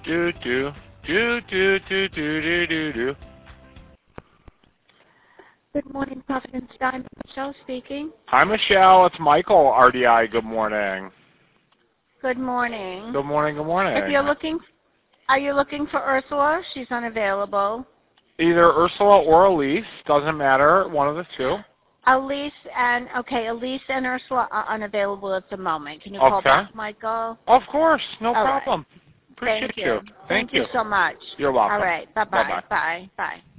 Do do do do do do do do do. Good morning, Providence Diamond. Michelle speaking. Hi, Michelle. It's Michael, RDI. Good morning. Good morning. Good morning. Good morning. If you're looking, are you looking for Ursula? She's unavailable. Either Ursula or Elise. Doesn't matter. One of the two. Elise and Ursula are unavailable at the moment. Can you call back, Michael? Of course. No All problem. Right. Appreciate Thank you. Thank you so much. You're welcome. All right. Bye-bye. Bye-bye. Bye. Bye.